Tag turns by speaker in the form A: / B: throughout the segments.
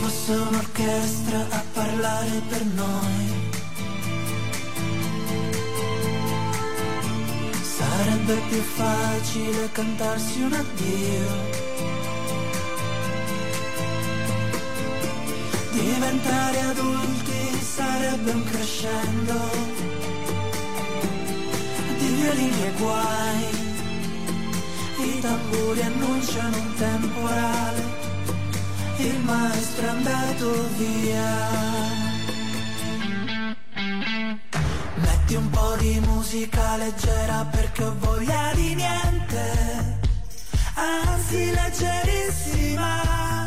A: fosse un'orchestra a parlare per noi, sarebbe più facile cantarsi un addio. Diventare adulti sarebbe un crescendo di violini e guai, i tamburi annunciano un temporale, il maestro è andato via. Metti un po' di musica leggera perché ho voglia di niente, anzi leggerissima,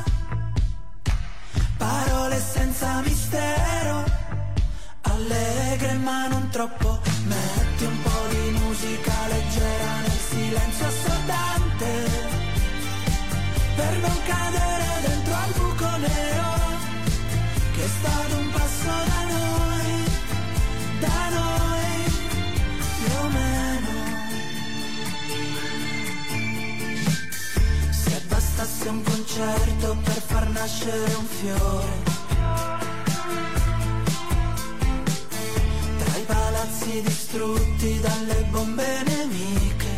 A: parole senza mistero, allegre ma non troppo. Metti un po' di musica leggera nel silenzio assordante, per non cadere dentro al buco nero, che è stato un passo da noi più o meno. Se bastasse un concerto per far nascere un fiore, tra i palazzi distrutti dalle bombe nemiche,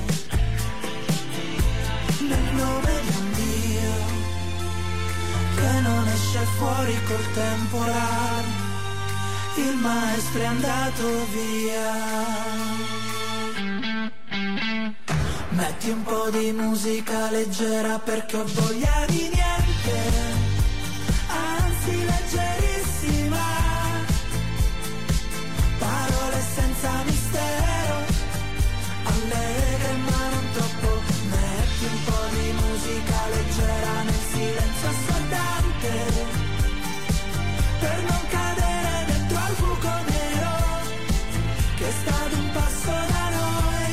A: nel nome di un Dio che non esce fuori col temporale, il maestro è andato via. Metti un po' di musica leggera perché ho voglia di niente, anzi leggerissima, parole senza mistero, allegre ma non troppo. Metti un po' di musica leggera nel silenzio assordante, per non cadere dentro al buco nero, che è stato un passo da noi.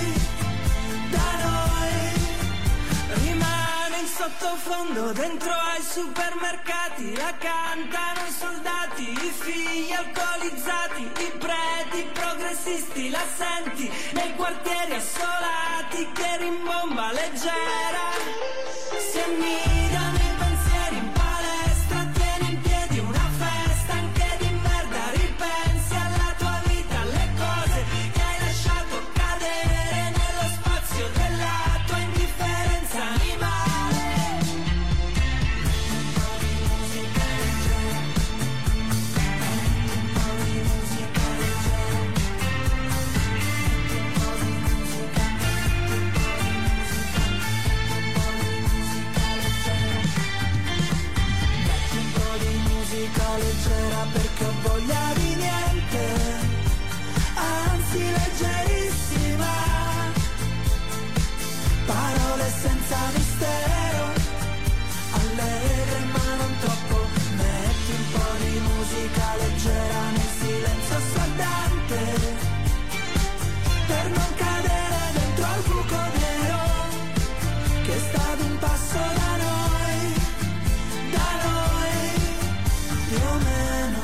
A: Rimane in sottofondo dentro ai supermercati, la cantano i soldati, i figli alcolizzati, i preti progressisti, la senti nei quartieri assolati che rimbomba leggera, si annidano i pensieri in palestra, tieni in piedi una festa anche di merda, ripensi alla tua vita, alle cose che hai lasciato cadere nello spazio della tua indifferenza animale. Leggera perché ho voglia di niente, anzi leggerissima, parole senza mistero, allegre ma non troppo. Metti un po' di musica leggera nel silenzio assordante, per non cadere dentro al buco nero, che è stato un passo da noi più o meno.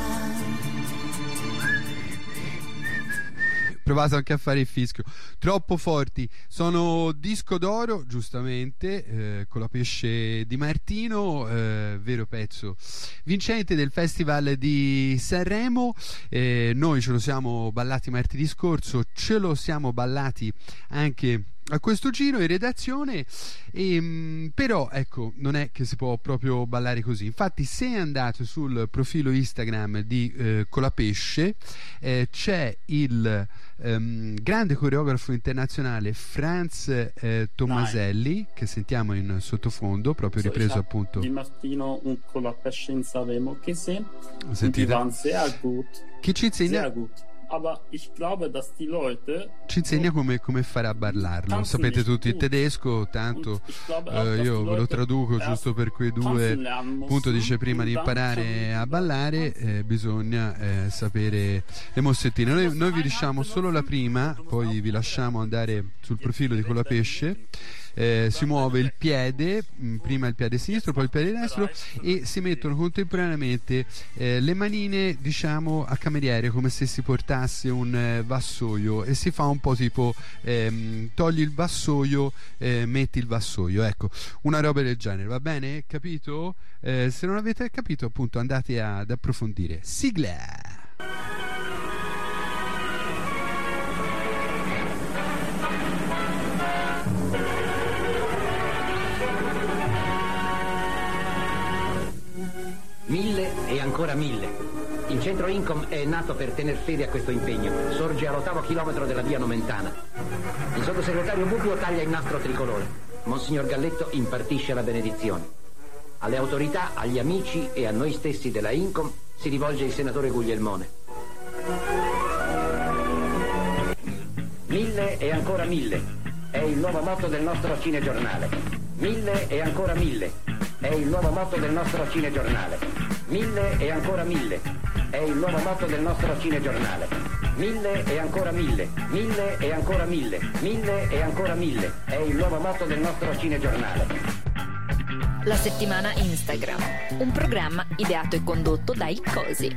B: Provato anche a fare il fischio. Troppo forti. Sono disco d'oro, giustamente, con la pesce di Martino, vero pezzo vincente del Festival di Sanremo. Noi ce lo siamo ballati martedì scorso, ce lo siamo ballati anche a questo giro in redazione, però ecco, non è che si può proprio ballare così. Infatti, se andate sul profilo Instagram di Colapesce, c'è il grande coreografo internazionale Franz Tomaselli, che sentiamo in sottofondo, proprio ripreso appunto
C: di Martino und Colapesce in Sanremo gesehen.
B: Sentite?
C: Die waren sehr gut.
B: Che ci insegna?
C: Sehr gut. Aber ich glaube, dass die Leute
B: Ci insegna come fare a ballarlo. Sapete tutti il tedesco, tanto io ve lo traduco giusto per quei due. Appunto, dice, prima di imparare a ballare bisogna sapere le mossettine. Noi vi diciamo solo la prima, poi vi lasciamo andare sul profilo di Colapesce si muove il piede, prima il piede sinistro, poi il piede destro, e si mettono contemporaneamente le manine, diciamo, a cameriere, come se si portasse un vassoio, e si fa un po' tipo togli il vassoio, metti il vassoio, ecco, una roba del genere, va bene? Capito? Se non avete capito, appunto, andate ad approfondire. Sigla!
D: Mille e ancora mille. Il centro Incom è nato per tener fede a questo impegno. Sorge all'8° chilometro della via Nomentana. Il sottosegretario Bubbio taglia il nastro tricolore. Monsignor Galletto impartisce la benedizione. Alle autorità, agli amici e a noi stessi della Incom si rivolge il senatore Guglielmone. Mille e ancora mille. È il nuovo motto del nostro cinegiornale. Mille e ancora mille. È il nuovo motto del nostro cinegiornale. Mille e ancora mille. È il nuovo motto del nostro cinegiornale. Mille e ancora mille. Mille e ancora mille. Mille e ancora mille. È il nuovo motto del nostro cinegiornale.
E: La settimana Instagram, un programma ideato e condotto da Il Cosi.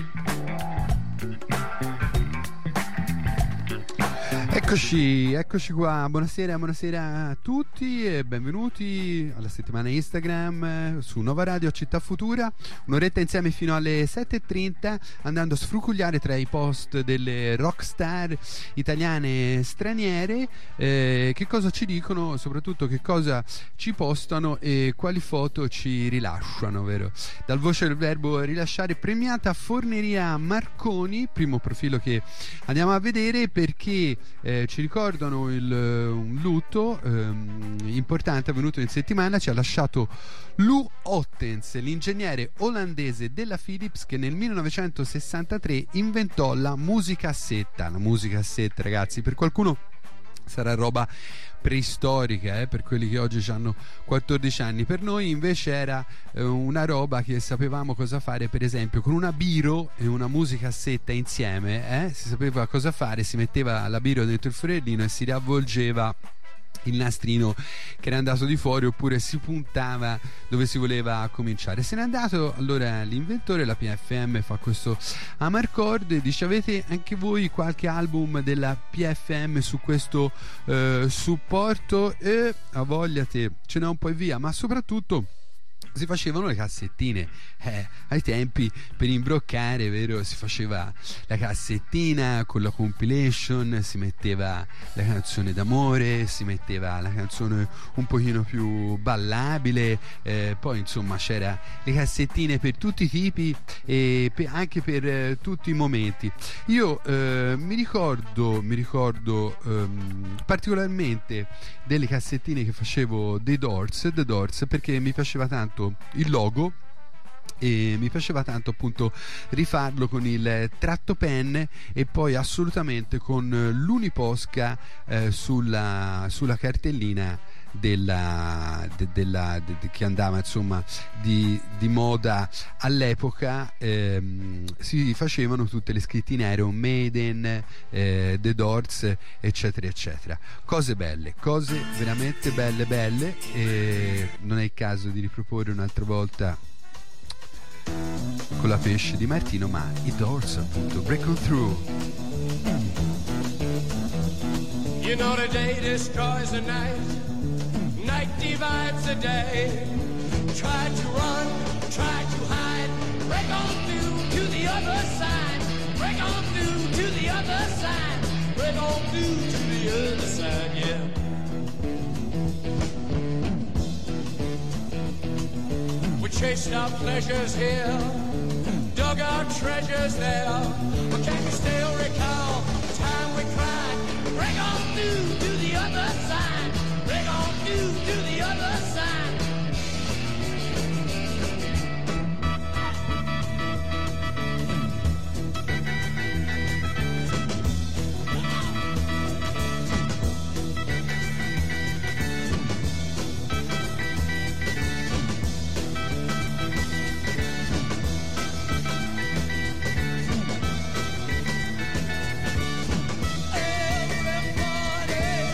B: Eccoci qua, buonasera a tutti e benvenuti alla settimana Instagram su Nova Radio Città Futura, un'oretta insieme fino alle 7:30, andando a sfrucugliare tra i post delle rockstar italiane e straniere, che cosa ci dicono, soprattutto che cosa ci postano e quali foto ci rilasciano, vero? Dal voce del verbo rilasciare, premiata Forneria Marconi, primo profilo che andiamo a vedere, perché ci ricordano un lutto importante avvenuto in settimana. Ci ha lasciato Lou Ottens, l'ingegnere olandese della Philips, che nel 1963 inventò la musicassetta. La musicassetta, ragazzi, per qualcuno sarà roba preistorica, per quelli che oggi hanno 14 anni. Per noi invece era una roba che sapevamo cosa fare, per esempio con una biro e una musicassetta insieme, si sapeva cosa fare, si metteva la biro dentro il forellino e si riavvolgeva il nastrino che era andato di fuori, oppure si puntava dove si voleva cominciare. Se n'è andato allora l'inventore. La PFM fa questo Amarcord e dice: avete anche voi qualche album della PFM su questo supporto? E a voglia te, ce n'è un po' e via. Ma soprattutto si facevano le cassettine, ai tempi per imbroccare, vero? Si faceva la cassettina con la compilation, si metteva la canzone d'amore, si metteva la canzone un pochino più ballabile, poi insomma c'era le cassettine per tutti i tipi e anche per tutti i momenti. Io mi ricordo particolarmente delle cassettine che facevo dei The Doors, perché mi piaceva tanto il logo e mi piaceva tanto appunto rifarlo con il tratto pen e poi assolutamente con l'uniposca sulla cartellina che andava insomma di moda all'epoca. Si facevano tutte le scrittine Iron Maiden, The Doors, eccetera eccetera. Cose belle, cose veramente belle, e non è il caso di riproporre un'altra volta con la pesce di Martino, ma i Doors, appunto, Break On Through.
F: You know the day destroys the night, night divides the day. Try to run, try to hide, break on through to the other side, break on through to the other side, break on through to the other side, yeah. We chased our pleasures here, dug our treasures there, but can you still recall the time we cried? Break on through to the other side, break on through to the other side. Everybody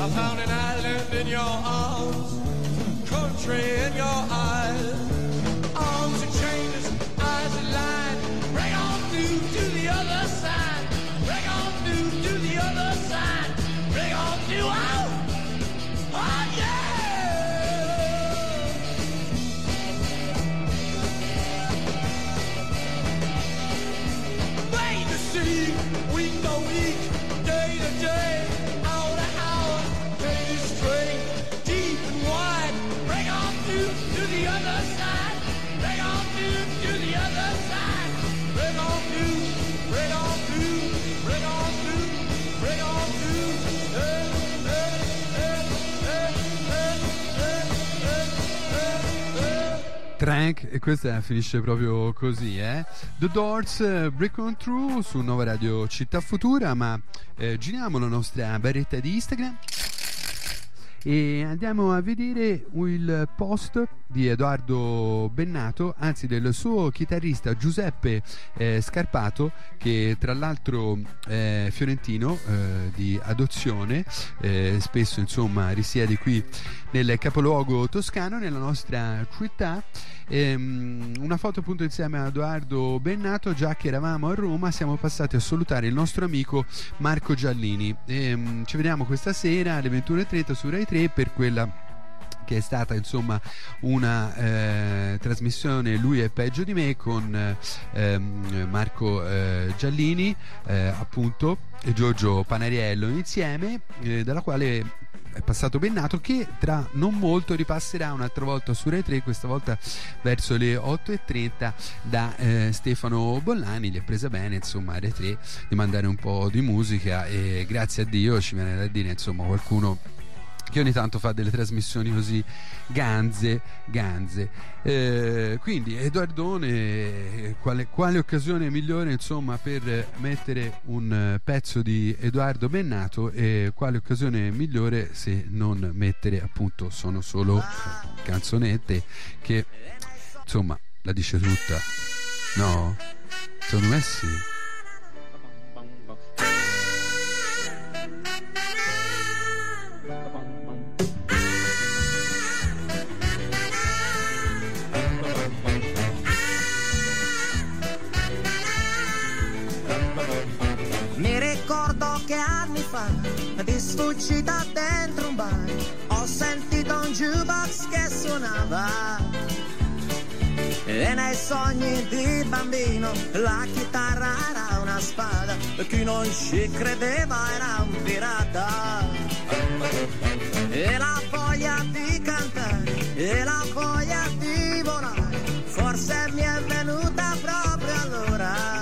F: I found an island in your arms, country in your eyes. Arms are chainless, eyes are lined. Break on through to the other side. Break on through to the other side. Break on through, oh, oh yeah. Wait to see, week to week, day to day, hour to hour, day to straight, deep and wide. Break on through to the other side. Break on through to the other side. Break on through, break on through, break on through, break on through.
B: Trank, e questa finisce proprio così, eh? The Doors, Break On Through su Nuova Radio Città Futura, ma giriamo la nostra barretta di Instagram e andiamo a vedere il post di Edoardo Bennato, anzi del suo chitarrista Giuseppe Scarpato, che tra l'altro è fiorentino di adozione, spesso insomma risiede qui nel capoluogo toscano, nella nostra città. Una foto appunto insieme a Edoardo Bennato. Già che eravamo a Roma siamo passati a salutare il nostro amico Marco Giallini. Ci vediamo questa sera alle 21:30 su Rai 3 per quella che è stata insomma una trasmissione Lui è peggio di me con Marco Giallini appunto e Giorgio Panariello insieme, dalla quale è passato Bennato, che tra non molto ripasserà un'altra volta su Rai 3, questa volta verso le 8:30 da Stefano Bollani. Gli è presa bene insomma a Rai 3 di mandare un po' di musica e grazie a Dio ci viene da dire insomma qualcuno che ogni tanto fa delle trasmissioni così ganze. Quindi Edoardone, quale occasione migliore insomma per mettere un pezzo di Edoardo Bennato, e quale occasione migliore se non mettere appunto Sono solo canzonette, che insomma la dice tutta, no? Secondo me sì.
G: Che anni fa, di sfuggita dentro un bar, ho sentito un jukebox che suonava e nei sogni di bambino la chitarra era una spada e chi non ci credeva era un pirata. E la voglia di cantare e la voglia di volare forse mi è venuta proprio allora.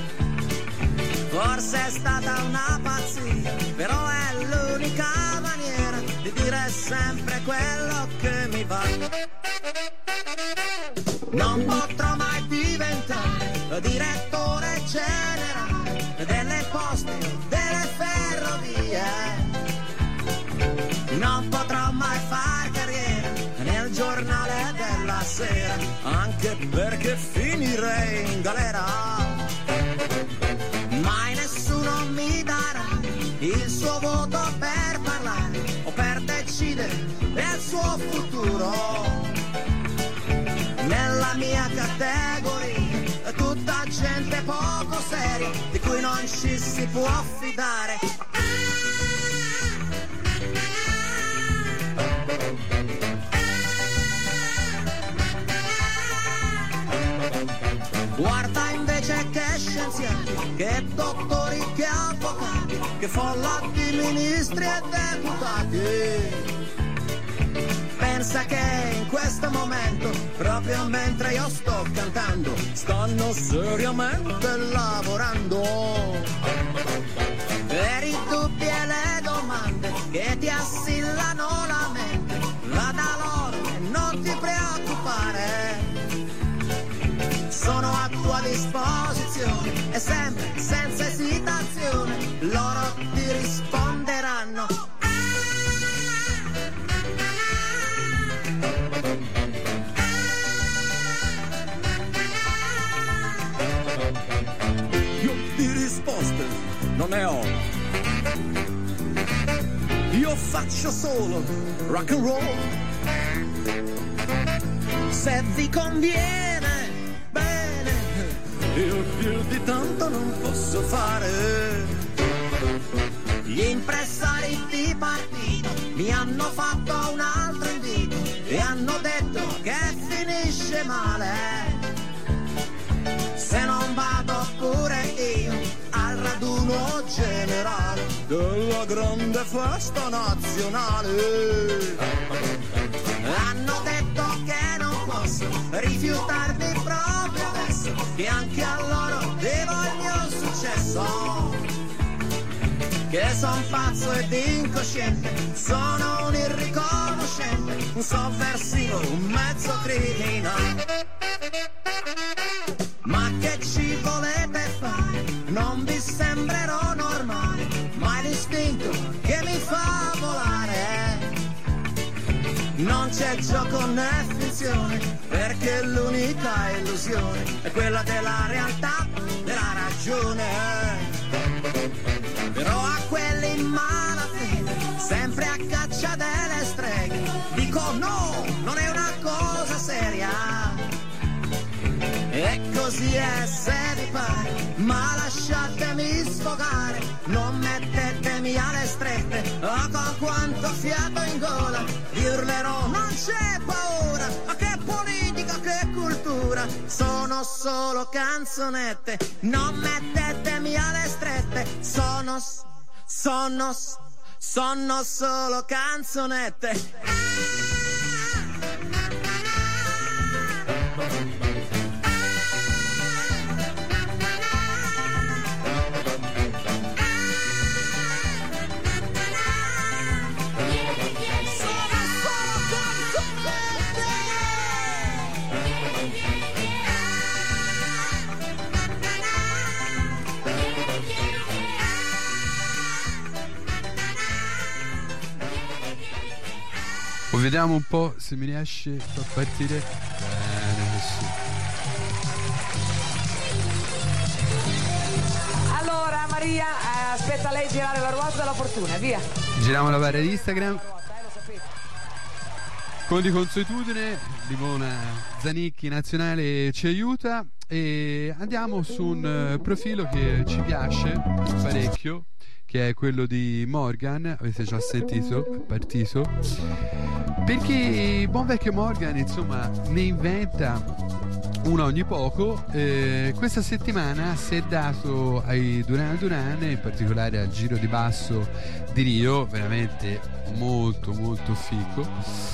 G: Forse è stata una pazzia, però è l'unica maniera di dire sempre quello che mi va. Non potrò mai diventare direttore generale delle poste o delle ferrovie. Non potrò mai far carriera nel giornale della sera, anche perché finirei in galera. Mai nessuno mi darà il suo voto per parlare o per decidere del suo futuro. Nella mia categoria tutta gente poco seria di cui non ci si può fidare. Guarda invece che scienziati, che dottori, che avvocati, che folla di ministri e deputati. Pensa che in questo momento, proprio mentre io sto cantando, stanno seriamente lavorando per i dubbi e le domande che ti assillano la mente. Va da loro e non ti preoccupare, sono a tua disposizione e sempre senza esitazione loro ti risponderanno.
H: Io di risposte non ne ho, io
G: faccio solo rock and roll. Se vi conviene, bene, io più di tanto non posso fare. Gli impresari di partito mi hanno fatto un altro invito e hanno detto che finisce male se non vado pure io al raduno generale della grande festa nazionale. Hanno detto che non posso rifiutarmi proprio adesso, che anche a loro devo il mio successo, che son pazzo ed incosciente, sono un irriconoscente, un sovversivo, un mezzo criminale. Ma che ci volete fare? Non vi sembrerò normale, ma è l'istinto che mi fa volare. Non c'è gioco né finzione, perché l'unica illusione è quella della realtà, della ragione. Però a quelli in malafede, sempre a caccia delle streghe, dico no, non è una cosa seria. E così è se vi pare, ma lasciatemi sfogare, non mettetemi alle strette, oh, con quanto fiato in gola, vi urlerò, non c'è paura, ma che politica, che cultura, sono solo canzonette, non mettetemi alle strette, sono solo canzonette.
B: Vediamo un po' se mi riesce a far partire. Bene, così.
H: Allora Maria, aspetta lei girare la ruota della fortuna, via.
B: Giriamo la barra di Instagram. Come di consuetudine, Limona Zanicchi Nazionale ci aiuta e andiamo su un profilo che ci piace parecchio, che è quello di Morgan. Avete già sentito, è partito, perché il buon vecchio Morgan insomma ne inventa una ogni poco. Questa settimana si è dato ai Duran Duran, in particolare al Giro di Basso di Rio, veramente molto molto figo.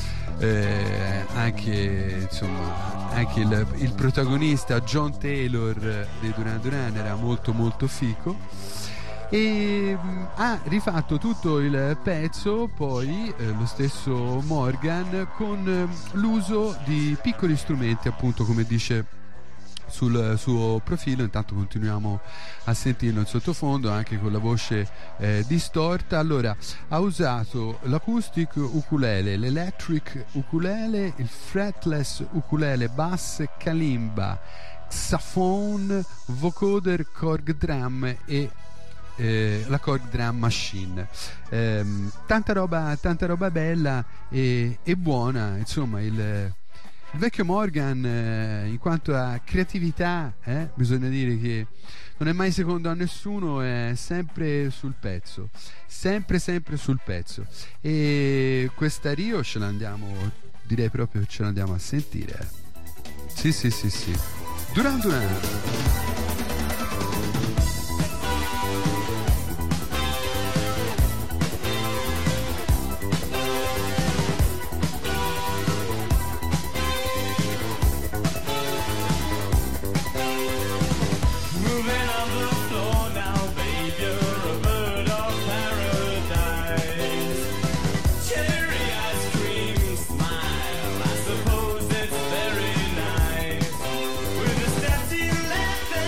B: Anche il protagonista John Taylor dei Duran Duran era molto molto figo. E ha rifatto tutto il pezzo poi lo stesso Morgan con l'uso di piccoli strumenti, appunto, come dice sul suo profilo. Intanto continuiamo a sentirlo in sottofondo anche con la voce distorta. Allora, ha usato l'acoustic ukulele, l'electric ukulele, il fretless ukulele, bass, kalimba, xylophone, vocoder, Korg drum e la Korg Drum Machine. Tanta roba bella e buona, insomma. Il vecchio Morgan, in quanto a creatività, bisogna dire che non è mai secondo a nessuno, è sempre sul pezzo, sempre sul pezzo. E questa Rio ce l'andiamo, direi proprio ce l'andiamo a sentire. Sì. Duran Duran.
F: With a step to your left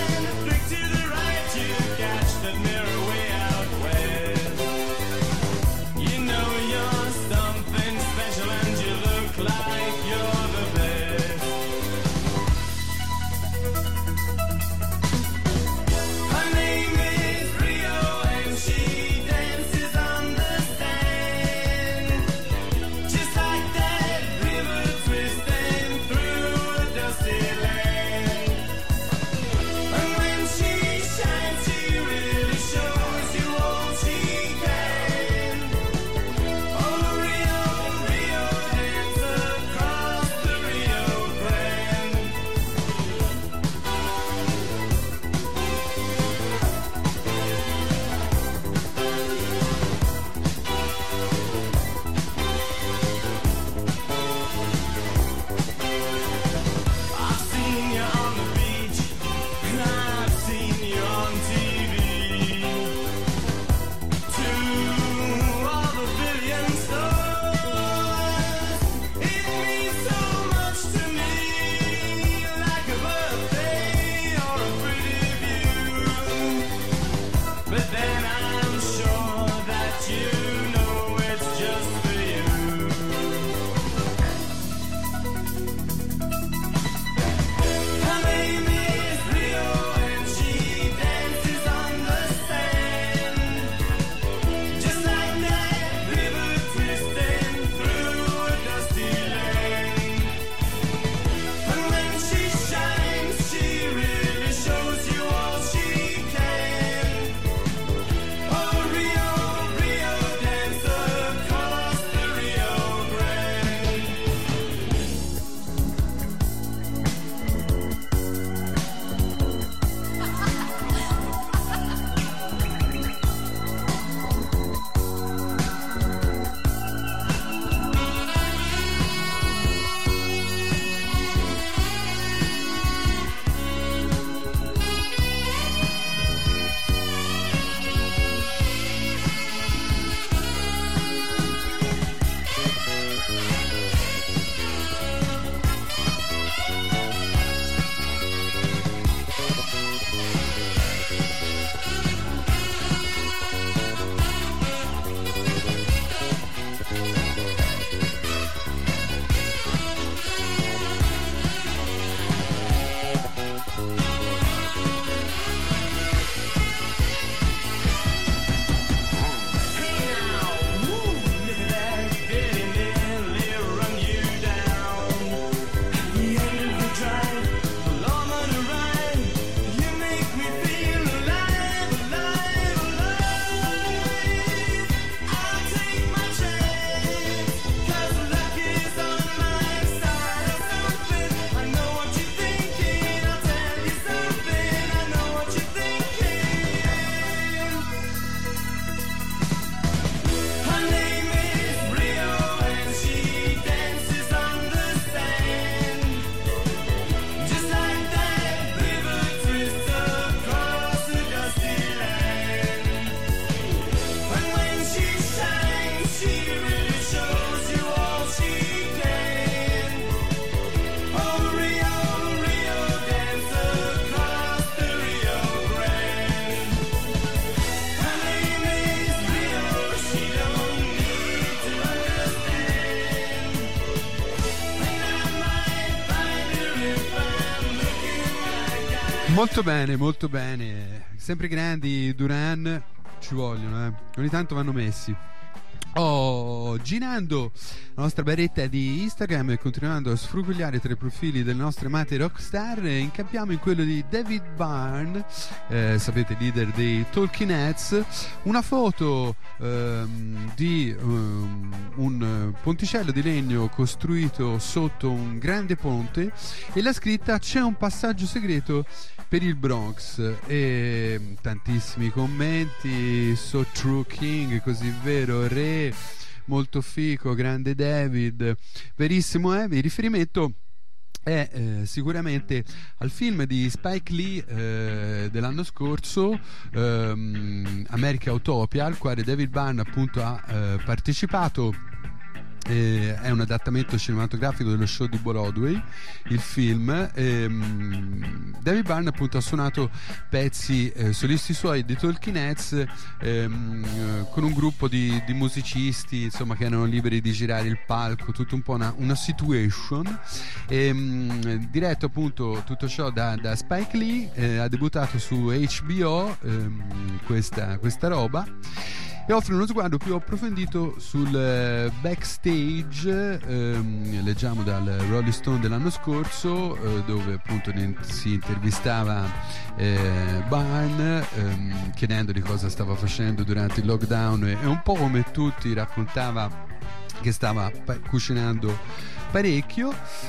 B: Molto bene, sempre grandi Duran, ci vogliono, ogni tanto vanno messi. Girando la nostra barretta di Instagram e continuando a sfrugugliare tra i profili delle nostre amate rockstar, incampiamo in quello di David Byrne, sapete, leader dei Talking Heads, una foto di un ponticello di legno costruito sotto un grande ponte e la scritta "c'è un passaggio segreto per il Bronx", e tantissimi commenti: "So true King", "così vero re", "molto fico", "grande David", verissimo. Il riferimento è sicuramente al film di Spike Lee dell'anno scorso, America Utopia, al quale David Byrne appunto ha partecipato. È un adattamento cinematografico dello show di Broadway, il film. David Byrne appunto ha suonato pezzi solisti suoi di Talking Heads con un gruppo di musicisti, insomma, che erano liberi di girare il palco, tutto un po' una situation, diretto appunto tutto ciò da Spike Lee. Ha debuttato su HBO questa roba, e offre uno sguardo più approfondito sul backstage. Leggiamo dal Rolling Stone dell'anno scorso, dove appunto si intervistava Byrne, chiedendogli cosa stava facendo durante il lockdown, e un po' come tutti raccontava che stava cucinando parecchio.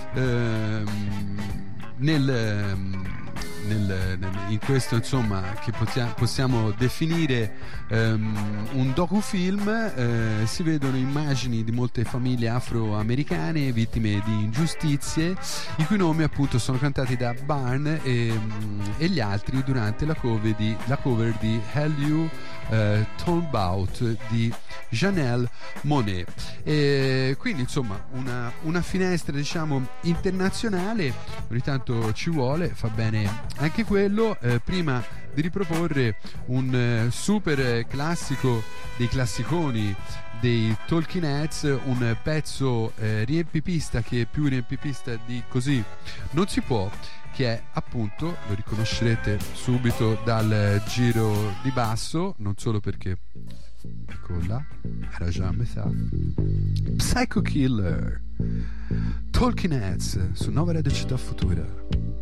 B: In questo, insomma, che possiamo definire un docufilm, si vedono immagini di molte famiglie afroamericane vittime di ingiustizie, i cui nomi appunto sono cantati da Byrne e gli altri durante la cover di Hell You Talk About di Janelle Monáe. Quindi insomma una finestra, diciamo, internazionale. Ogni tanto ci vuole, fa bene anche quello, prima di riproporre un super classico dei classiconi dei Talking Heads, un pezzo riempipista, che è più riempipista di così non si può, che è appunto, lo riconoscerete subito dal giro di basso, non solo perché eccola, era già a metà, Psycho Killer, Talking Heads su Nuova Radio Città Futura.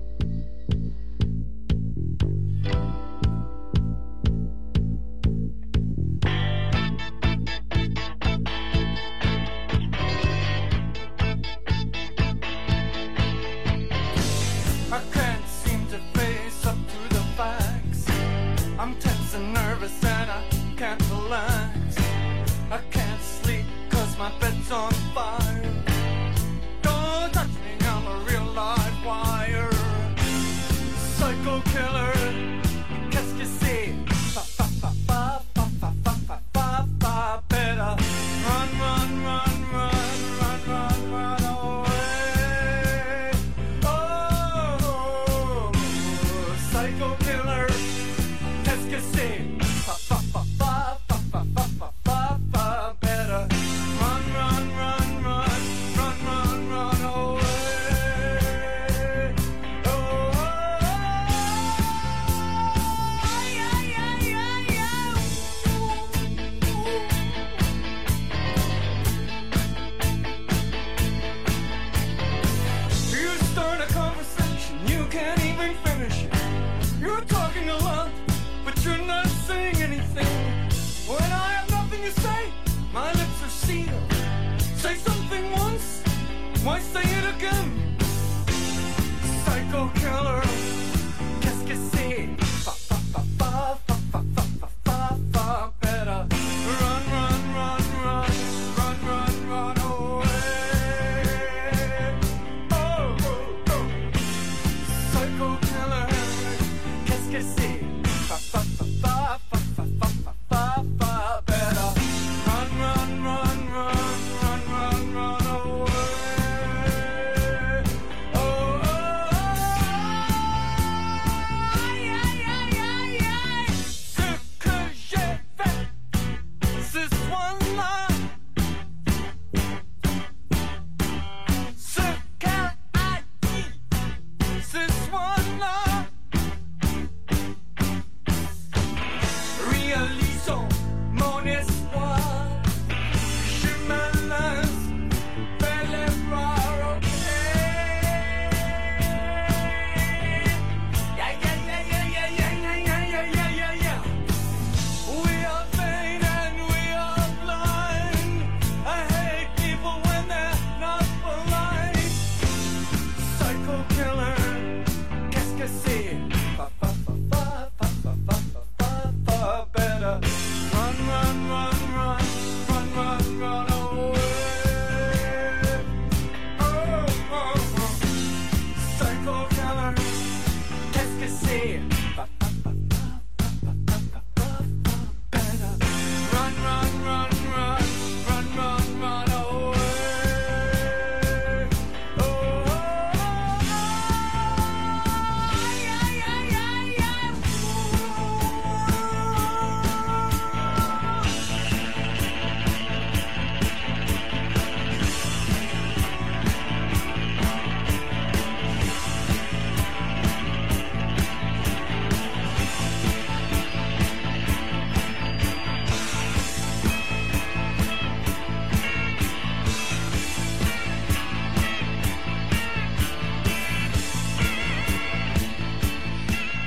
A: My bed's on fire. Don't touch me, I'm a real live wire. Psycho killer, qu'est-ce que c'est? Fa fa fa fa fa fa fa fa fa fa. Better run, run, run, run, run, run, run away. Oh, psycho killer, qu'est-ce que c'est? Fa fa fa fa fa fa fa fa fa. Better run, run, run, run.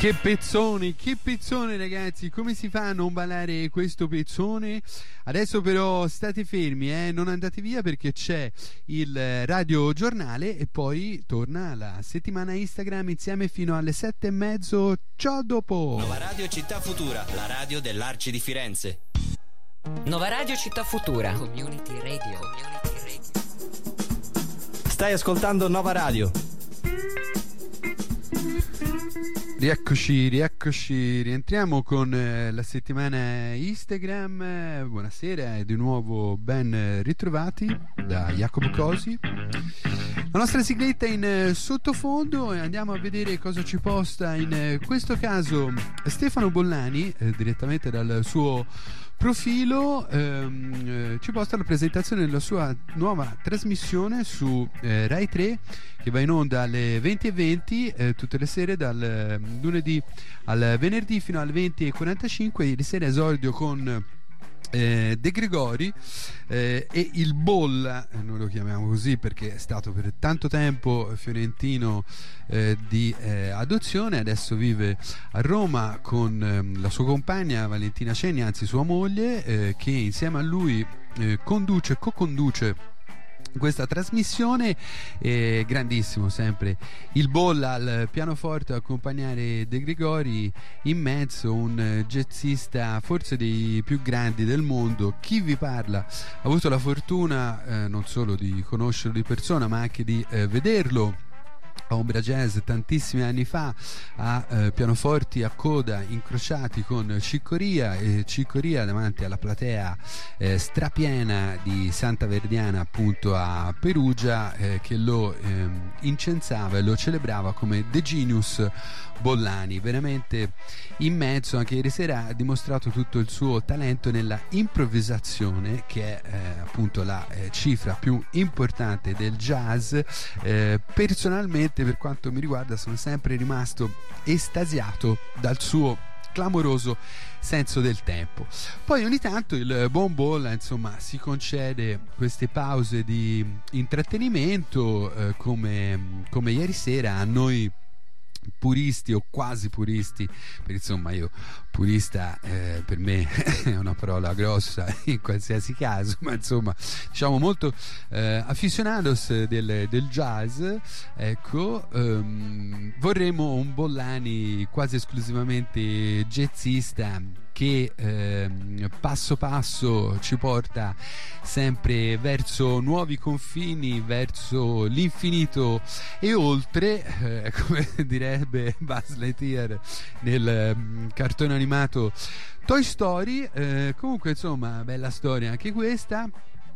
B: Che pezzone ragazzi, come si fa a non ballare questo pezzone? Adesso però state fermi, non andate via perché c'è il Radio Giornale e poi torna la settimana Instagram insieme fino alle 7:30. Ciao dopo!
I: Nuova Radio Città Futura, la radio dell'Arci di Firenze.
E: Nuova Radio Città Futura. Community Radio.
I: Stai ascoltando Nova Radio.
B: Rieccoci, rientriamo con la settimana Instagram. Buonasera e di nuovo ben ritrovati da Jacopo Cosi. La nostra sigletta in sottofondo e andiamo a vedere cosa ci posta in questo caso Stefano Bollani, direttamente dal suo profilo. Ci posta la presentazione della sua nuova trasmissione su Rai 3 che va in onda alle 20:20 tutte le sere, dal lunedì al venerdì fino alle 20:45. Ieri sera esordio con De Gregori e il Bolla, noi lo chiamiamo così perché è stato per tanto tempo fiorentino di adozione, adesso vive a Roma con la sua compagna Valentina Cenni, anzi sua moglie, che insieme a lui co-conduce questa trasmissione. Grandissimo sempre il Bolla al pianoforte a accompagnare De Gregori, in mezzo un jazzista forse dei più grandi del mondo. Chi vi parla ha avuto la fortuna non solo di conoscerlo di persona ma anche di vederlo a Ombra Jazz tantissimi anni fa a pianoforti a coda incrociati con Ciccoria, e Ciccoria davanti alla platea strapiena di Santa Verdiana appunto a Perugia, che lo incensava e lo celebrava come The Genius Bollani, veramente in mezzo. Anche ieri sera ha dimostrato tutto il suo talento nella improvvisazione, che è appunto la cifra più importante del jazz. Personalmente, per quanto mi riguarda, sono sempre rimasto estasiato dal suo clamoroso senso del tempo. Poi ogni tanto il buon Bolla insomma si concede queste pause di intrattenimento, come ieri sera a noi puristi o quasi puristi, perché insomma io purista per me è una parola grossa in qualsiasi caso, ma insomma diciamo molto aficionados del jazz, ecco, vorremmo un Bollani quasi esclusivamente jazzista che passo passo ci porta sempre verso nuovi confini, verso l'infinito e oltre, come direbbe Buzz Lightyear nel cartone animato Toy Story. Comunque insomma bella storia anche questa.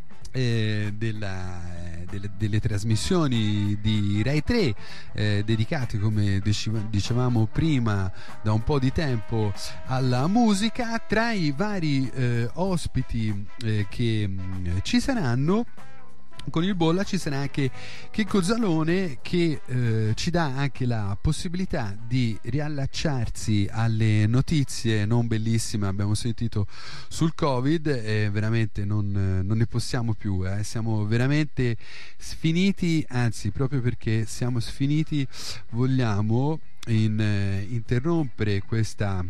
B: Delle trasmissioni di Rai 3 dedicate, come dicevamo prima, da un po' di tempo alla musica. Tra i vari ospiti che ci saranno con il Bolla ci sarà anche Checco Zalone, che ci dà anche la possibilità di riallacciarsi alle notizie non bellissime abbiamo sentito sul Covid, e veramente non ne possiamo più, siamo veramente sfiniti, anzi proprio perché siamo sfiniti vogliamo interrompere questa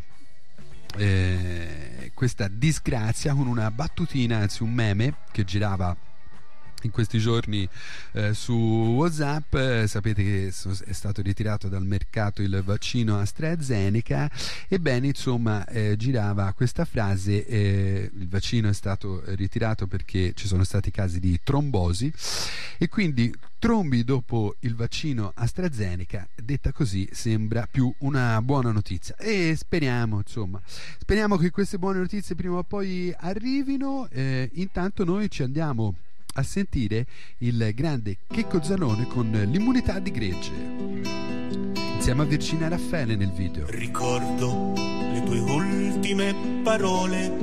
B: disgrazia con una battutina, anzi un meme che girava in questi giorni su WhatsApp. Sapete che è stato ritirato dal mercato il vaccino AstraZeneca. Ebbene, insomma, girava questa frase: il vaccino è stato ritirato perché ci sono stati casi di trombosi, e quindi trombi dopo il vaccino AstraZeneca, detta così, sembra più una buona notizia. E speriamo che queste buone notizie prima o poi arrivino. Intanto noi ci andiamo a sentire il grande Checco Zalone con l'immunità di gregge, insieme a Virginia Raffaele nel video.
J: Ricordo le tue ultime parole,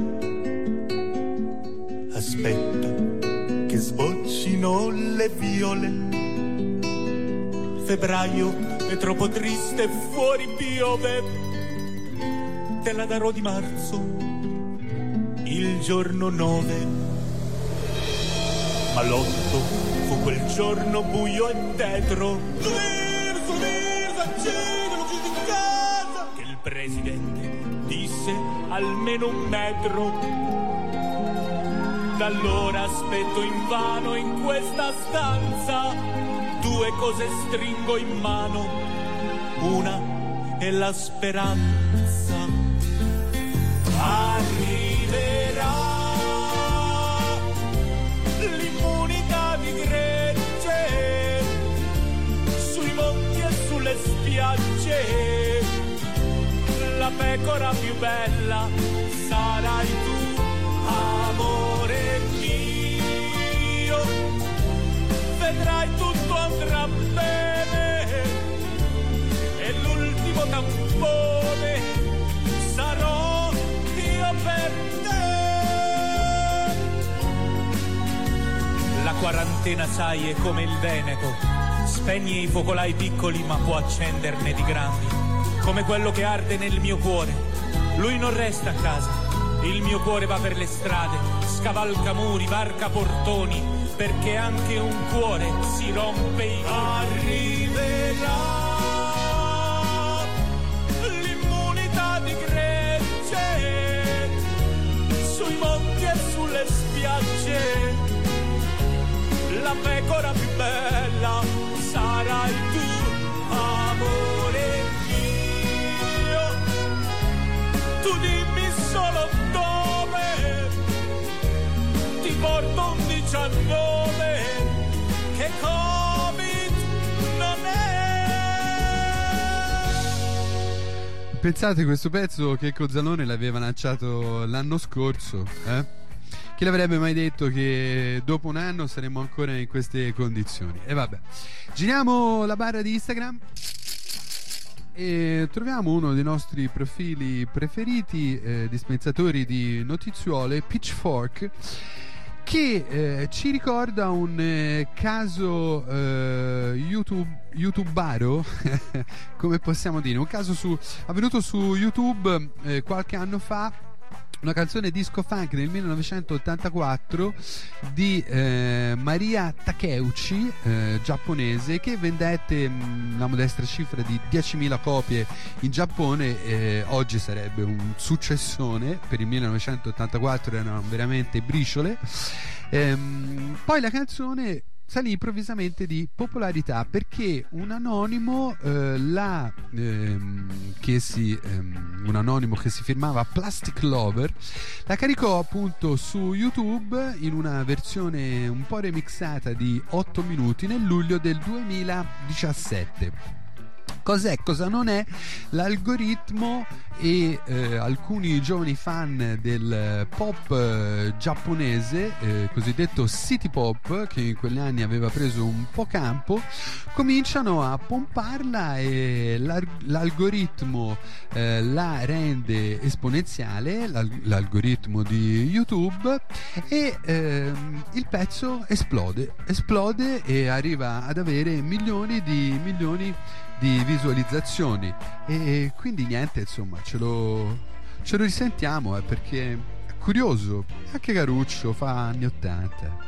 J: aspetta che sboccino le viole, febbraio è troppo triste, fuori piove, te la darò di marzo, il giorno 9. Ma l'8 fu quel giorno buio e tetro. Accendi, l'ho chiuso in casa. Che il presidente disse almeno 1 metro. Da allora aspetto invano in questa stanza, 2 cose stringo in mano, una è la speranza. Arriverà l'immunità di gregge sui monti e sulle spiagge, la pecora più bella sarai tu, amore mio, vedrai tutto andrà bene e l'ultimo tampone sarò io per te. La quarantena, sai, è come il Veneto, spegne i focolai piccoli ma può accenderne di grandi, come quello che arde nel mio cuore. Lui non resta a casa, il mio cuore va per le strade, scavalca muri, varca portoni, perché anche un cuore si rompe in... Arriverà l'immunità di gregge sui monti e sulle spiagge, la pecora più bella sarai tu, amore mio. Tu dimmi solo dove ti porto un 19 che Covid non è.
B: Pensate, questo pezzo che Cozzalone l'aveva lanciato l'anno scorso, Chi l'avrebbe mai detto che dopo 1 anno saremmo ancora in queste condizioni? E vabbè, giriamo la barra di Instagram e troviamo uno dei nostri profili preferiti, dispensatori di notiziole, Pitchfork, che ci ricorda un caso youtubaro come possiamo dire, un caso avvenuto su YouTube qualche anno fa. Una canzone disco funk del 1984 di Maria Takeuchi, giapponese, che vendette la modesta cifra di 10.000 copie in Giappone. Oggi sarebbe un successone, per il 1984 erano veramente briciole. Poi la canzone salì improvvisamente di popolarità perché un anonimo un anonimo che si firmava Plastic Lover la caricò appunto su YouTube in una versione un po' remixata di 8 minuti nel luglio del 2017. Cosa non è? L'algoritmo e alcuni giovani fan del pop giapponese, cosiddetto city pop, che in quegli anni aveva preso un po' campo, cominciano a pomparla e l'algoritmo la rende esponenziale, l'algoritmo di YouTube, e il pezzo esplode e arriva ad avere milioni di visualizzazioni, e quindi niente, insomma, ce lo risentiamo perché è curioso. Anche Caruccio fa anni 80.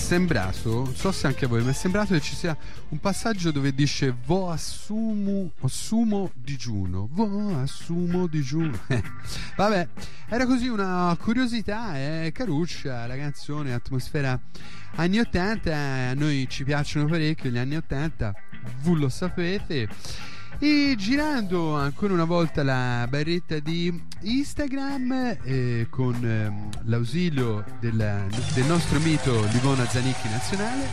B: sembrato, non so se anche a voi, mi è sembrato che ci sia un passaggio dove dice vo assumo digiuno, vo assumo digiuno. Vabbè, era così una curiosità, caruccia la canzone, atmosfera anni 80, a noi ci piacciono parecchio gli anni 80, voi lo sapete. E girando ancora una volta la barretta di Instagram con l'ausilio del nostro mito Livona Zanicchi nazionale.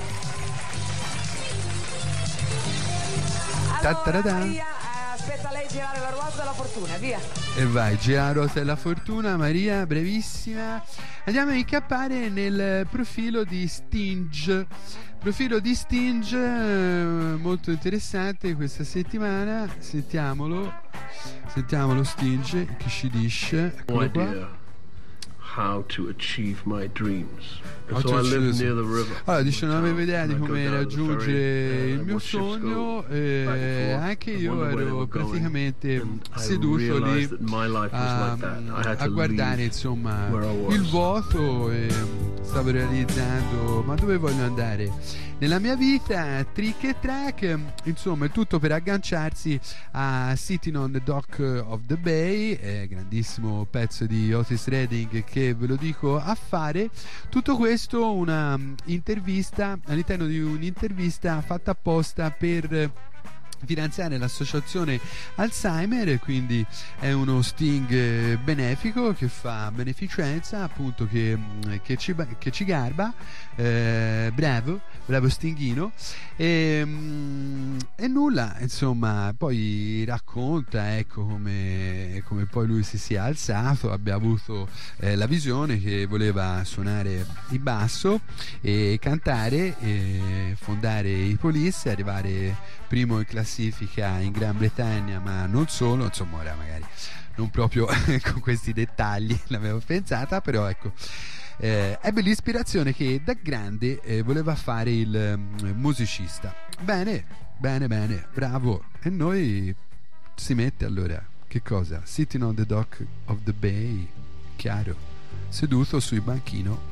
H: Allora, Maria, aspetta lei girare la ruota della fortuna, via.
B: E vai, gira la ruota della fortuna, Maria, brevissima. Andiamo a incappare nel profilo di Sting. Profilo di Sting molto interessante questa settimana. Sentiamolo Sting che ci dice. Eccolo qua.
K: How to achieve my dreams. So I live near the river.
B: Allora dice non avevo idea di come raggiungere il mio sogno, anche io ero praticamente seduto lì a guardare insomma il vuoto e stavo realizzando ma dove voglio andare nella mia vita, trick e track, insomma è tutto per agganciarsi a Sitting on the Dock of the Bay, grandissimo pezzo di Otis Redding che ve lo dico a fare. Tutto questo una intervista all'interno di un'intervista fatta apposta per finanziare l'associazione Alzheimer, quindi è uno Sting benefico che fa beneficenza, appunto che ci garba, bravo Stinghino, e nulla, insomma poi racconta ecco come poi lui si sia alzato, abbia avuto la visione che voleva suonare il basso e cantare e fondare i Police, arrivare primo in classifica in Gran Bretagna, ma non solo, insomma ora magari non proprio con questi dettagli l'avevo pensata, però ecco ebbe l'ispirazione che da grande voleva fare il musicista. Bene, bravo. E noi si mette allora, che cosa? Sitting on the Dock of the Bay, chiaro, seduto sul banchino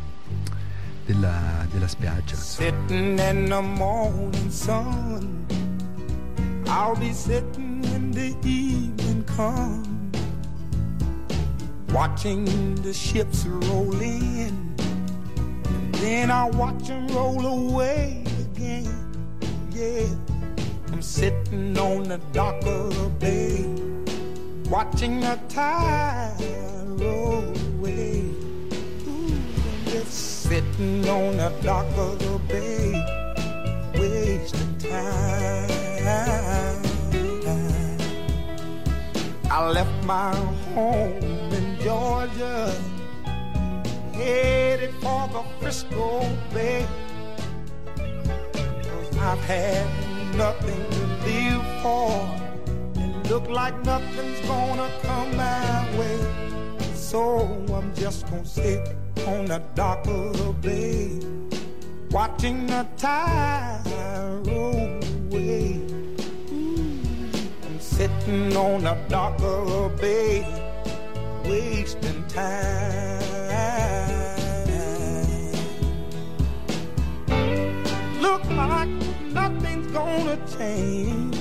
B: della spiaggia.
L: Sitting in the morning sun, I'll be sitting when the evening comes, watching the ships roll in, and then I'll watch them roll away again. Yeah, I'm sitting on the dock of the bay, watching the tide roll away. Just sitting on the dock of the bay, wasting time. I left my home in Georgia, headed for the Frisco Bay, 'cause I've had nothing to live for, and look like nothing's gonna come my way. So I'm just gonna sit on the dock of the bay, watching the tide roll away. I'm sitting on the dock of the bay, wasting time. Look like nothing's gonna change,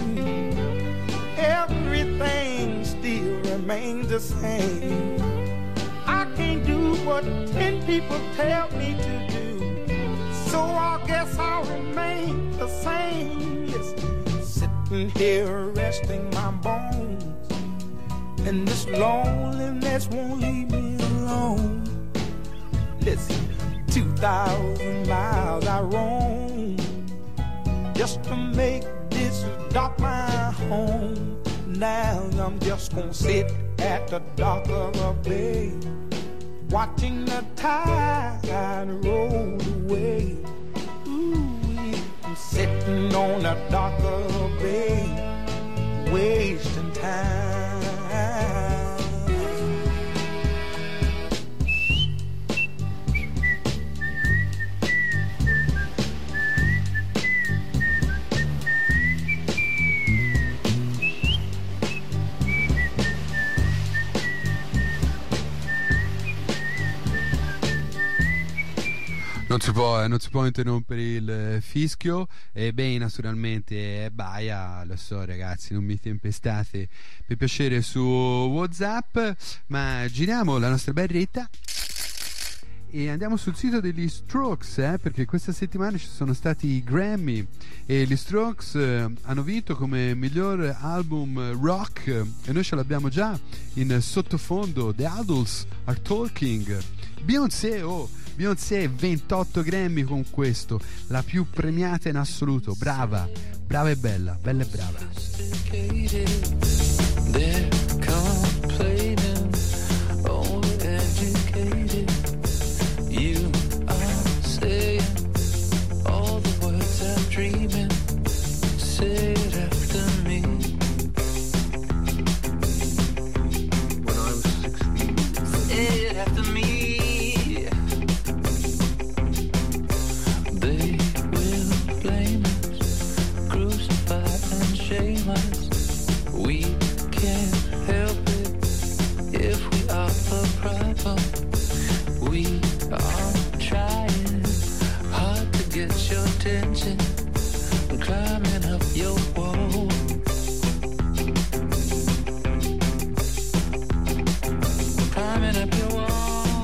L: everything still remains the same. I can't do what 10 people tell me to do, so I guess I'll remain the same. Yes, sitting here resting my bones, and this loneliness won't leave me alone. Listen, 2,000 miles I roam just to make this dock my home. Now I'm just gonna sit at the dock of the bay, watching the tide roll away. Ooh, I'm sitting on the dock of the bay, wasting time.
B: Non si può interrompere il fischio. E beh, naturalmente baia, lo so ragazzi, non mi tempestate per piacere su WhatsApp, ma giriamo la nostra barretta e andiamo sul sito degli Strokes, perché questa settimana ci sono stati i Grammy e gli Strokes hanno vinto come miglior album rock e noi ce l'abbiamo già in sottofondo. The Adults Are Talking. Beyoncé 28 Grammy con questo, la più premiata in assoluto. Brava e bella e brava.
M: They're complaining, overeducated. You are saying all the words I'm dreaming. Say it after me.
K: When I'm 16.
M: Say it after me. They will blame us, crucify and shame us. We can't help it if we are the problem. We are trying hard to get your attention, climbing up your wall. Climbing up your wall.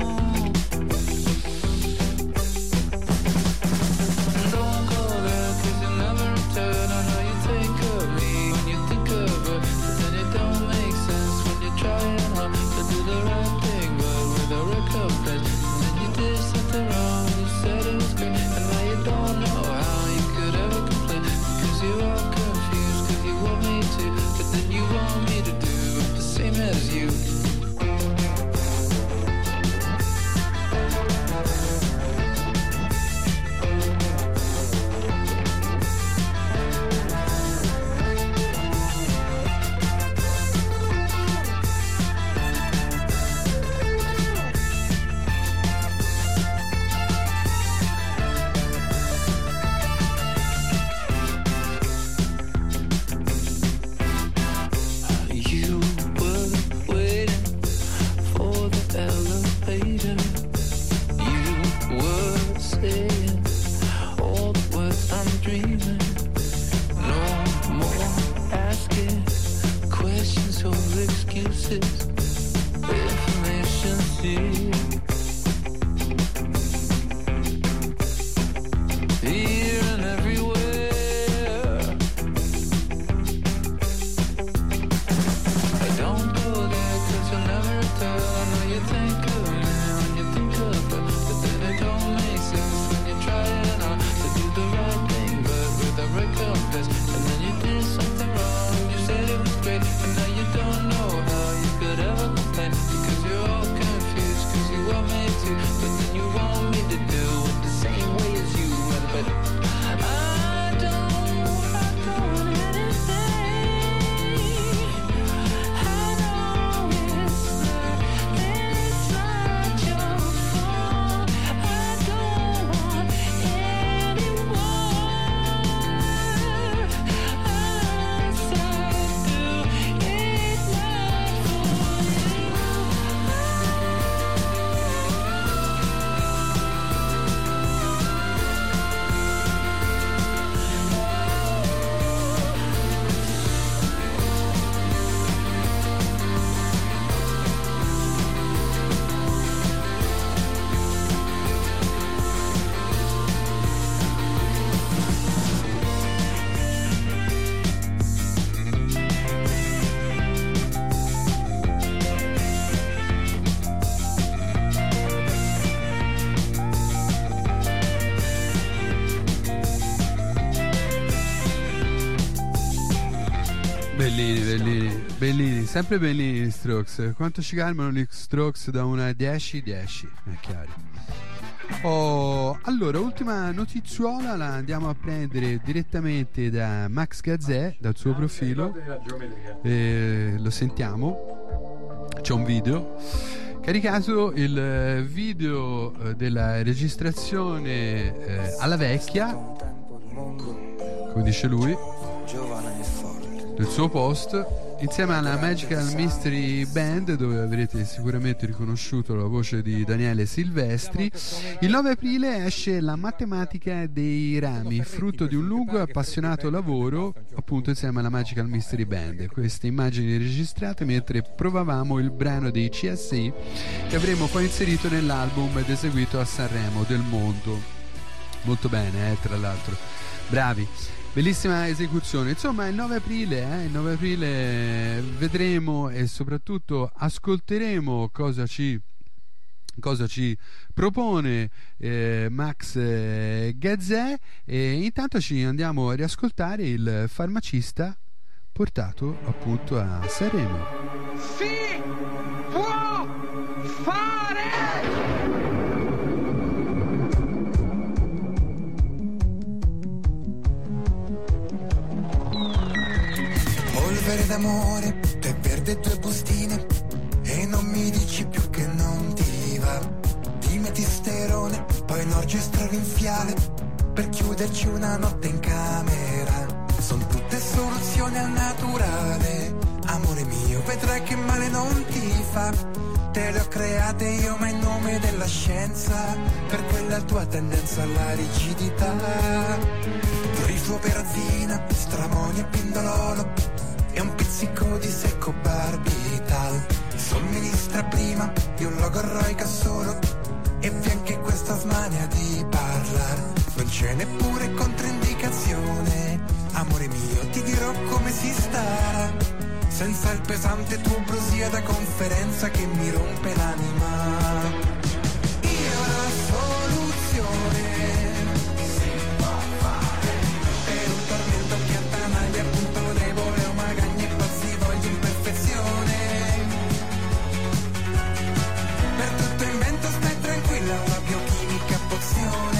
M: Don't go there 'cause you never return. I know you think of me when you think of her, but then it don't make sense when you're trying hard to do the right thing, but with a recompense. And then you did something wrong and you said it was great, and now you don't know how you could ever complain, because you're all confused, 'cause you want me to, but then you want me to do the same as you. You were waiting for the elevator. You were saying all the words I'm dreaming. No more asking questions or excuses. Information's here. Here and everywhere. Don't go there 'cause you'll never return. I know you think of me when you think of her, but then it don't make sense when you're trying hard to do the right thing, but with a recompense. And then you did something wrong, you said it was great, and now you don't know how you could ever complain, because you're all confused, 'cause you want me to, but then you want me to do it the same way as you. But I don't anything. I know it's not your fault. I don't want anyone. I said do it not for you.
B: Bellini, sempre bellini gli Strokes. Quanto ci calmano gli Strokes da 1 a 10? 10, è chiaro. Allora, ultima notiziola la andiamo a prendere direttamente da Max Gazzè, dal suo profilo. Lo sentiamo, c'è un video caricato, il video della registrazione alla vecchia, come dice lui, del suo post insieme alla Magical Mystery Band, dove avrete sicuramente riconosciuto la voce di Daniele Silvestri. Il 9 aprile esce La matematica dei rami, frutto di un lungo e appassionato lavoro appunto insieme alla Magical Mystery Band. Queste immagini registrate mentre provavamo il brano dei CSI che avremo poi inserito nell'album ed eseguito a Sanremo del Mondo. Molto bene, tra l'altro, bravi. Bellissima esecuzione. Insomma, il 9 aprile vedremo e soprattutto ascolteremo cosa ci propone Max Gazzè, e intanto ci andiamo a riascoltare Il farmacista, portato appunto a Sanremo.
N: Si può fare!
O: Polvere d'amore, tè verde, 2 bustine, e non mi dici più che non ti va. Dimetisterone, poi l'orgia estrarinfiale, per chiuderci una notte in camera. Son tutte soluzioni al naturale, amore mio, vedrai che male non ti fa. Te le ho create io ma in nome della scienza, per quella tua tendenza alla rigidità. Trifluoperazina, stramonia, pindololo e un pizzico di secco barbital. Somministra prima di un logorroica solo, e via anche questa smania di parlare. Non c'è neppure controindicazione, amore mio, ti dirò come si sta, senza il pesante tuo brusio da conferenza che mi rompe l'anima. Io la soluzione si può fare, per un tormento che attanaglia, punto debole o magagna e pazzi voglio imperfezione. Per tutto invento stai tranquilla, una biochimica pozione.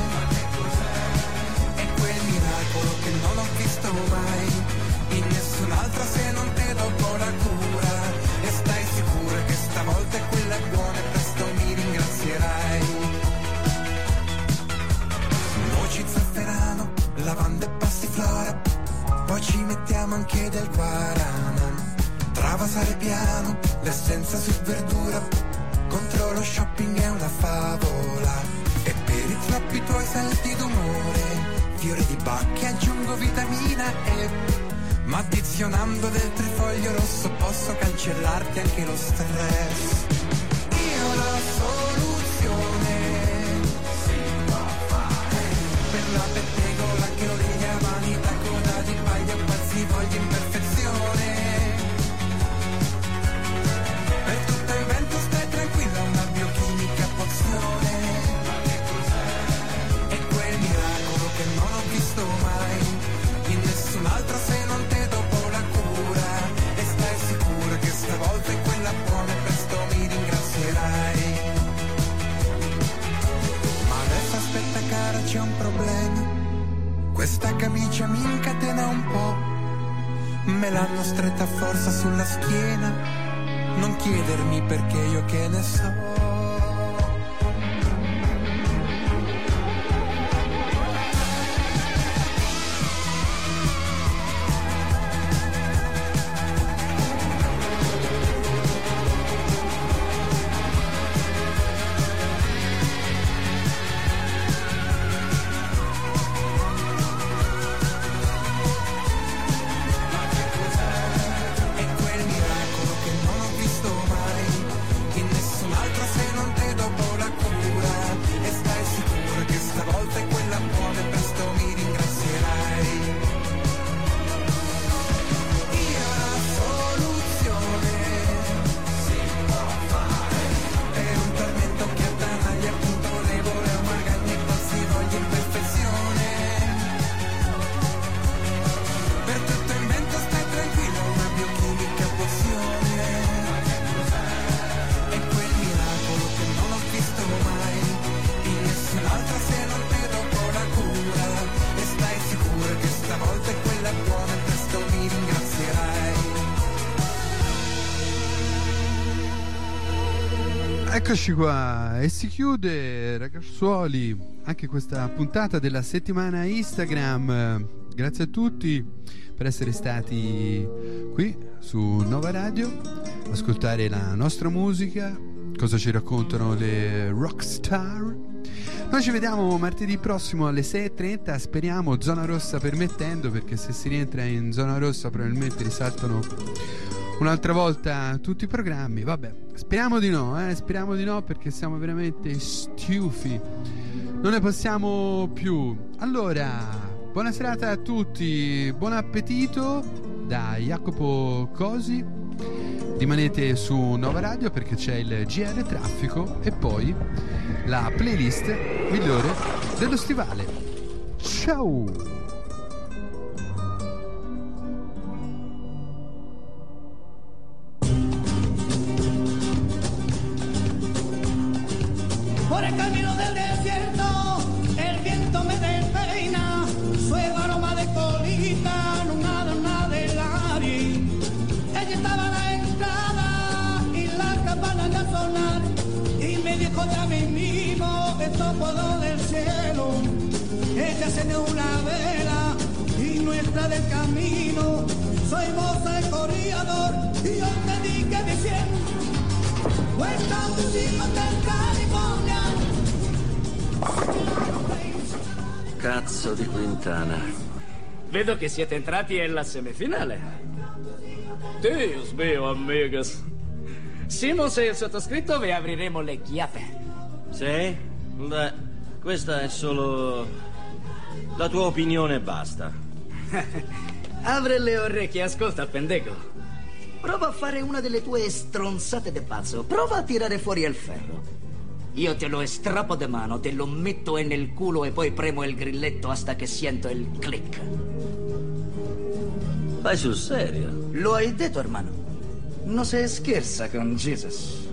O: È quel miracolo che non ho visto mai in nessun'altra se non te dopo la cura. E stai sicura che stavolta è quella buona e presto mi ringrazierai. Noci, zafferano, lavanda e passiflora, poi ci mettiamo anche del guarana. Travasare piano, l'essenza su verdura, contro lo shopping è una favola. E per i troppi tuoi salti d'umore, fiore di bacche aggiungo vitamina E. Ma addizionando del trifoglio rosso posso cancellarti anche lo stress. Io la soluzione si può fare, per la pettegola che oreglia, vanità, coda di paglia, pazzi voglio imperfezione. Per tutto il vento stai tranquilla, una biochimica pozione. È quel miracolo che non ho visto mai in nessun'altra se non te dopo la cura. E stai sicura che stavolta è quella buona e presto mi ringrazierai. Ma adesso aspetta cara, c'è un problema. Questa camicia mi incatena un po', me l'hanno stretta a forza sulla schiena. Non chiedermi perché, io che ne so.
B: Eccoci qua e si chiude, ragazzuoli, anche questa puntata della settimana Instagram. Grazie a tutti per essere stati qui su Nova Radio, ascoltare la nostra musica, cosa ci raccontano le rockstar. Noi ci vediamo martedì prossimo alle 6:30, speriamo zona rossa permettendo, perché se si rientra in zona rossa probabilmente risaltano un'altra volta tutti i programmi. Vabbè, speriamo di no, perché siamo veramente stufi, non ne possiamo più. Allora, buona serata a tutti, buon appetito da Jacopo Cosi. Rimanete su Nova Radio perché c'è il GR Traffico e poi la playlist migliore dello stivale. Ciao!
P: Por el camino del desierto, el viento me despeina, suave aroma de colita, nada de la vi. Ella estaba a la entrada y la campana ya sonar, y me dijo ya mismo, esto puedo del cielo. Ella encendeu una vela y nuestra del camino, soy moza el corredor y yo te dije diciendo, questa musica del California.
Q: Cazzo di Quintana.
R: Vedo che siete entrati nella semifinale. Dios mio, amigas. Simons e il sottoscritto vi apriremo le chiappe.
Q: Sì? Beh, questa è solo la tua opinione e basta.
R: Apri le orecchie, ascolta, pendeco.
S: Prova a fare una delle tue stronzate de pazzo. Prova a tirare fuori il ferro. Io te lo strappo de mano, te lo metto nel culo e poi premo il grilletto hasta che sento il click.
Q: Vai sul serio?
S: Lo hai detto, hermano. Non si scherza con Jesus.